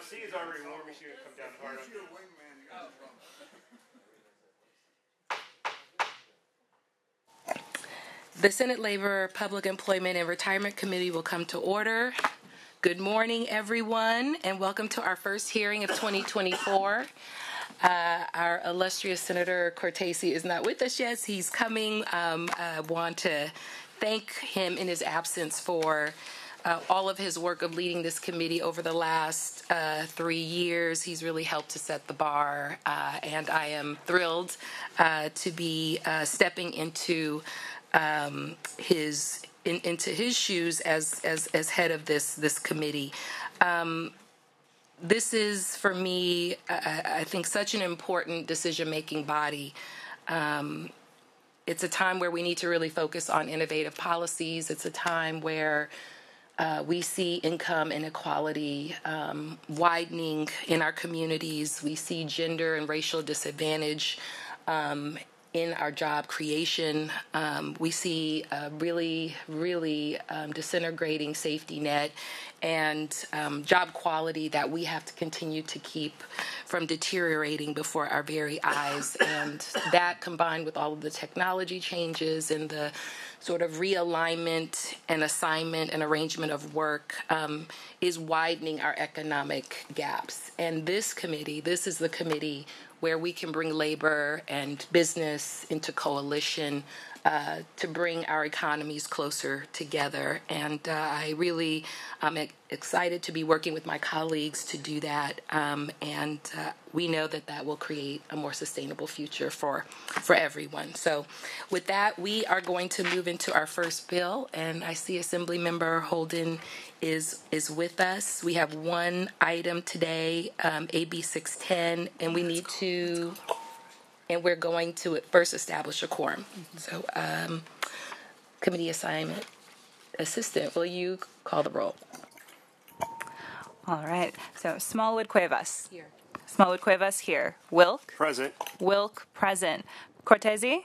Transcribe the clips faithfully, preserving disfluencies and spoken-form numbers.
seat is already warm. You should come down hard on you. The Senate Labor, Public Employment, and Retirement Committee will come to order. Good morning, everyone, and welcome to our first hearing of twenty twenty-four. Uh, our illustrious Senator Cortese is not with us yet. He's coming. Um, I want to thank him in his absence for uh, all of his work of leading this committee over the last uh, three years. He's really helped to set the bar, uh, and I am thrilled uh, to be uh, stepping into um, his in, into his shoes as as as head of this this committee. Um, This is, for me, I, I think, such an important decision-making body. Um, it's a time where we need to really focus on innovative policies. It's a time where uh, we see income inequality um, widening in our communities. We see gender and racial disadvantage um, in our job creation. Um, we see a really, really um, disintegrating safety net and um, job quality that we have to continue to keep from deteriorating before our very eyes. And that, combined with all of the technology changes and the sort of realignment and assignment and arrangement of work, um, is widening our economic gaps. And this committee, this is the committee where we can bring labor and business into coalition uh, to bring our economies closer together. And uh, I really am excited to be working with my colleagues to do that. Um, and uh, we know that that will create a more sustainable future for, for everyone. So with that, we are going to move into our first bill. And I see Assemblymember Holden is is with us. We have one item today, um, A B six ten, and we need to, and we're going to first establish a quorum. So, um, Committee Assignment Assistant, will you call the roll? All right. So, Smallwood Cuevas. Here. Smallwood Cuevas here. Wilk. Present. Wilk present. Cortese.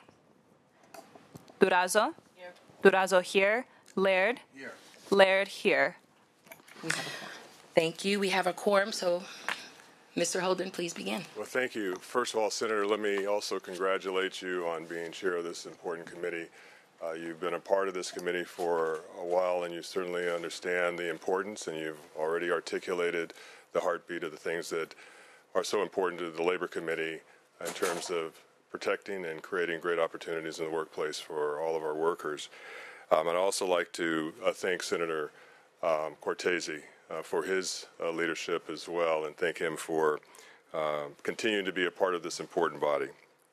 Durazo. Here. Durazo here. Laird. Here. Laird here. We have a quorum. Thank you. We have a quorum, so Mister Holden, please begin. Well, thank you. First of all, Senator, let me also congratulate you on being chair of this important committee. Uh, you've been a part of this committee for a while, and you certainly understand the importance, and you've already articulated the heartbeat of the things that are so important to the Labor Committee in terms of protecting and creating great opportunities in the workplace for all of our workers. Um, I'd also like to uh, thank Senator um, Cortese uh, for his uh, leadership as well, and thank him for uh, continuing to be a part of this important body.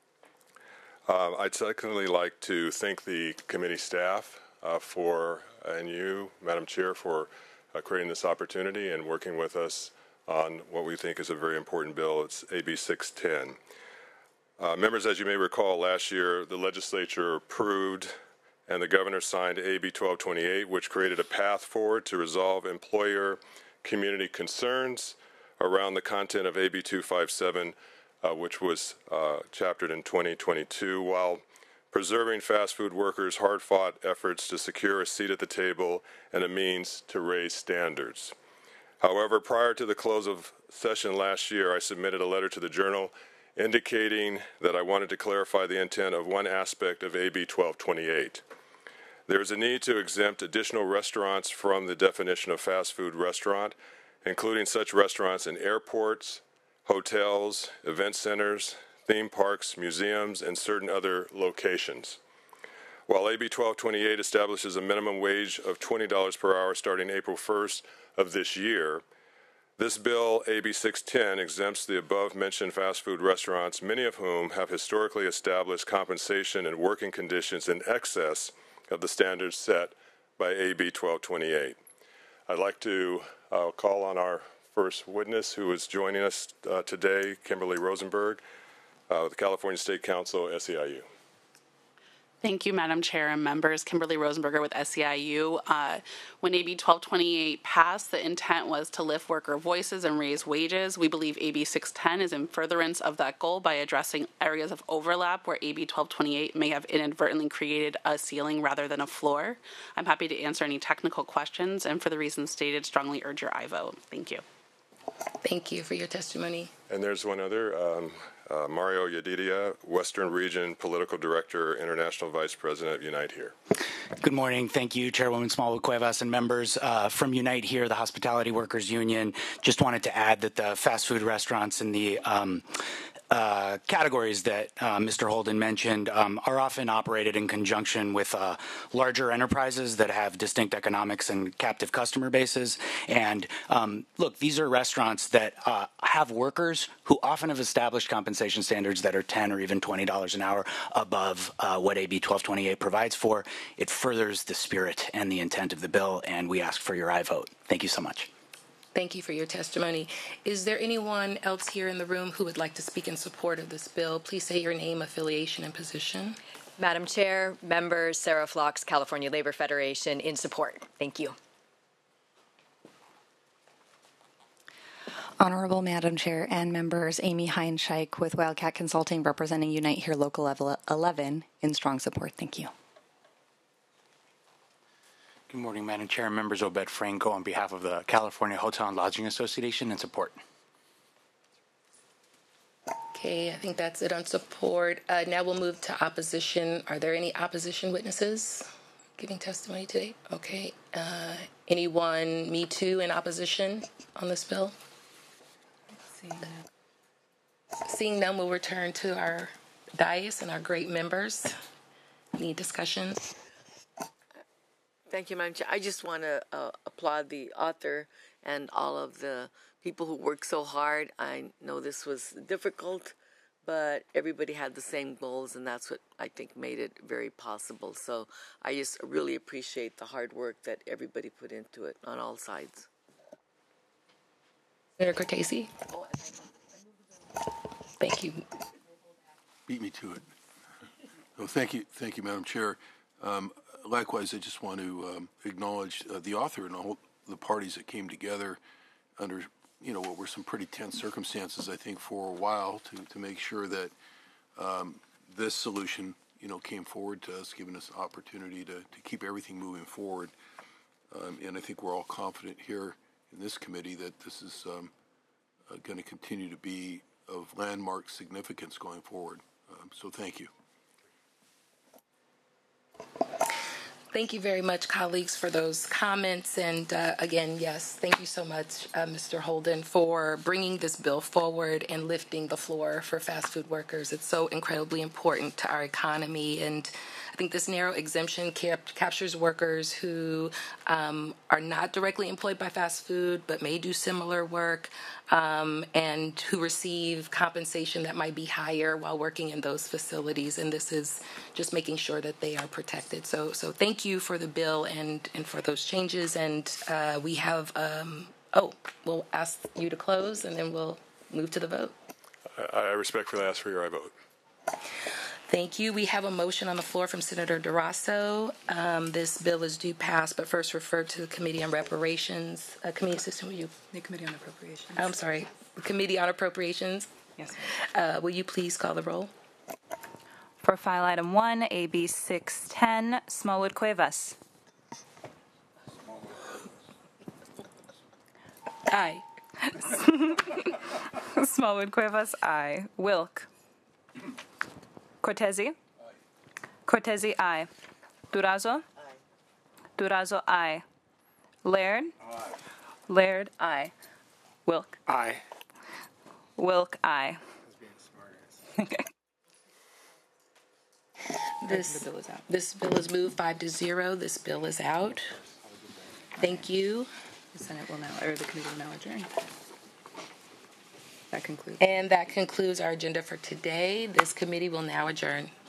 Uh, I'd secondly like to thank the committee staff uh, for, and you, Madam Chair, for uh, creating this opportunity and working with us on what we think is a very important bill. It's A B six ten. Uh, members, as you may recall, last year the legislature approved and the governor signed A B twelve twenty-eight, which created a path forward to resolve employer community concerns around the content of A B two fifty-seven, uh, which was uh, chaptered in twenty twenty-two, while preserving fast food workers' hard-fought efforts to secure a seat at the table and a means to raise standards. However, prior to the close of session last year, I submitted a letter to the Journal indicating that I wanted to clarify the intent of one aspect of A B twelve twenty-eight. There is a need to exempt additional restaurants from the definition of fast food restaurant, including such restaurants in airports, hotels, event centers, theme parks, museums, and certain other locations. While A B twelve twenty-eight establishes a minimum wage of twenty dollars per hour starting April first of this year, this bill, A B six ten, exempts the above-mentioned fast food restaurants, many of whom have historically established compensation and working conditions in excess of the standards set by A B twelve twenty-eight. I'd like to uh, call on our first witness who is joining us uh, today, Kimberly Rosenberg, uh, with the California State Council, S E I U. Thank you, Madam Chair and members. Kimberly Rosenberger with S E I U. Uh, when A B twelve twenty-eight passed, the intent was to lift worker voices and raise wages. We believe A B six ten is in furtherance of that goal by addressing areas of overlap where A B twelve twenty-eight may have inadvertently created a ceiling rather than a floor. I'm happy to answer any technical questions, and for the reasons stated, strongly urge your aye vote. Thank you. Thank you for your testimony. And there's one other, um, uh, Mario Yedidia, Western Region Political Director, International Vice President of Unite Here. Good morning. Thank you, Chairwoman Smallwood Cuevas and members uh, from Unite Here, the Hospitality Workers Union. Just wanted to add that the fast food restaurants in the um, uh, categories that uh, Mister Holden mentioned um, are often operated in conjunction with uh, larger enterprises that have distinct economics and captive customer bases. And um, look, these are restaurants that uh, have workers who often have established compensation standards that are ten or even twenty dollars an hour above uh, what A B twelve twenty-eight provides for. It furthers the spirit and the intent of the bill, and we ask for your aye vote. Thank you so much. Thank you for your testimony. Is there anyone else here in the room who would like to speak in support of this bill? Please say your name, affiliation, and position. Madam Chair, members, Sarah Phlox, California Labor Federation, in support. Thank you. Honorable Madam Chair and members, Amy Heinscheich with Wildcat Consulting, representing Unite Here Local eleven, in strong support. Thank you. Good morning, Madam Chair and members. Obed Franco on behalf of the California Hotel and Lodging Association in support. Okay, I think that's it on support. Uh, now we'll move to opposition. Are there any opposition witnesses giving testimony today? Okay. Uh, anyone, me too, in opposition on this bill? Seeing none, we'll return to our dais and our great members. Any discussion? Thank you, Madam Chair. I just want to uh, applaud the author and all of the people who worked so hard. I know this was difficult, but everybody had the same goals, and that's what I think made it very possible. So I just really appreciate the hard work that everybody put into it on all sides. Senator Cortese? Thank you. Beat me to it. Oh, thank you, thank you, Madam Chair. Um, likewise, I just want to um, acknowledge uh, the author and all the parties that came together under, you know, what were some pretty tense circumstances, I think, for a while to, to make sure that um, this solution, you know, came forward to us, giving us an opportunity to, to keep everything moving forward. Um, and I think we're all confident here in this committee that this is um, uh, going to continue to be of landmark significance going forward. Um, so thank you. Thank you very much, colleagues, for those comments. And uh, again, yes, thank you so much, uh, Mister Holden, for bringing this bill forward and lifting the floor for fast food workers. It's so incredibly important to our economy. And I think this narrow exemption cap- captures workers who um, are not directly employed by fast food, but may do similar work, um, and who receive compensation that might be higher while working in those facilities. And this is just making sure that they are protected. So, so thank you for the bill and, and for those changes. And uh, we have, um, oh, we'll ask you to close, and then we'll move to the vote. I, I respectfully ask for your aye vote. Thank you. We have a motion on the floor from Senator Durazo. Um, this bill is due pass, but first referred to the Committee on Reparations. Uh, Committee Assistant, will you? The Committee on Appropriations. I'm sorry. Committee on Appropriations. Yes. Uh, will you please call the roll? For file item one, A B six ten, Smallwood Cuevas. Aye. Smallwood Cuevas, aye. Wilk. Cortese? Aye. Cortese, aye. Durazo? Aye. Durazo, aye. Laird? Aye. Laird, aye. Wilk? Aye. Wilk, aye. This, The bill is out. this bill is moved five to zero. This bill is out. Thank you. The Senate will now, or the committee will now adjourn. That concludes. And that concludes our agenda for today. This committee will now adjourn.